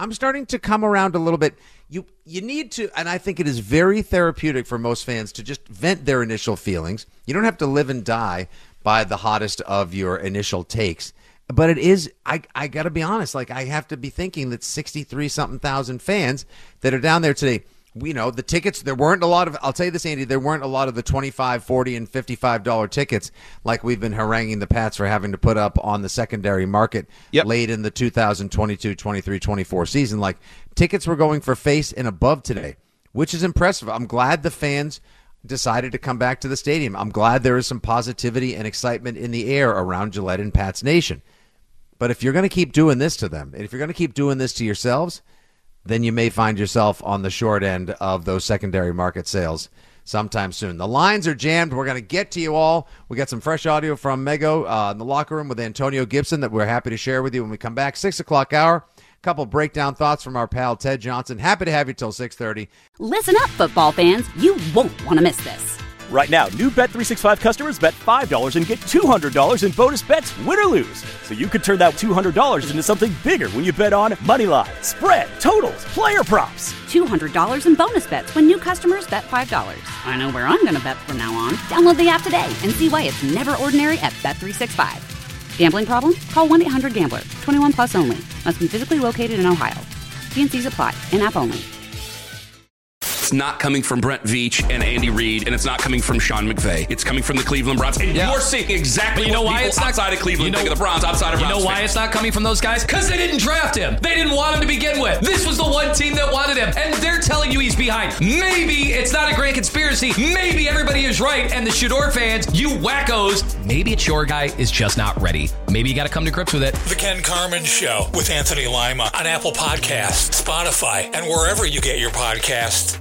to come around a little bit. You need to, and I think it is very therapeutic for most fans to just vent their initial feelings. You don't have to live and die by the hottest of your initial takes. But it is, I got to be honest, like I have to be thinking that 63-something thousand fans that are down there today, we know the tickets, there weren't a lot of, I'll tell you this, Andy, there weren't a lot of the $25, $40, and $55 tickets like we've been haranguing the Pats for having to put up on the secondary market late in the 2022, 23, 24 season. Like tickets were going for face and above today, which is impressive. I'm glad the fans decided to come back to the stadium. I'm glad there is some positivity and excitement in the air around Gillette and Pats Nation. But if you're going to keep doing this to them, and if you're going to keep doing this to yourselves, then you may find yourself on the short end of those secondary market sales sometime soon. The lines are jammed. We're going to get to you all. We got some fresh audio from Mego in the locker room with Antonio Gibson that we're happy to share with you when we come back. 6 o'clock hour. A couple breakdown thoughts from our pal Ted Johnson. Happy to have you till 6:30. Listen up, football fans. You won't want to miss this. Right now, new Bet365 customers bet $5 and get $200 in bonus bets, win or lose. So you could turn that $200 into something bigger when you bet on Moneyline, spread, totals, player props. $200 in bonus bets when new customers bet $5. I know where I'm going to bet from now on. Download the app today and see why it's never ordinary at Bet365. Gambling problem? Call 1-800-GAMBLER. 21 plus only. Must be physically located in Ohio. T&Cs apply. In-app only. It's not coming from Brent Veach and Andy Reid, and it's not coming from Sean McVay. It's coming from the Cleveland Browns. And you're seeing exactly you know what why people it's not, outside of Cleveland think of the Browns, outside of Browns. You know why fans. it's not coming from those guys? Because they didn't draft him. They didn't want him to begin with. This was the one team that wanted him, and they're telling you he's behind. Maybe it's not a grand conspiracy. Maybe everybody is right, and the Shador fans, you wackos, maybe it's your guy is just not ready. Maybe you got to come to grips with it. The Ken Carman Show with Anthony Lima on Apple Podcasts, Spotify, and wherever you get your podcasts.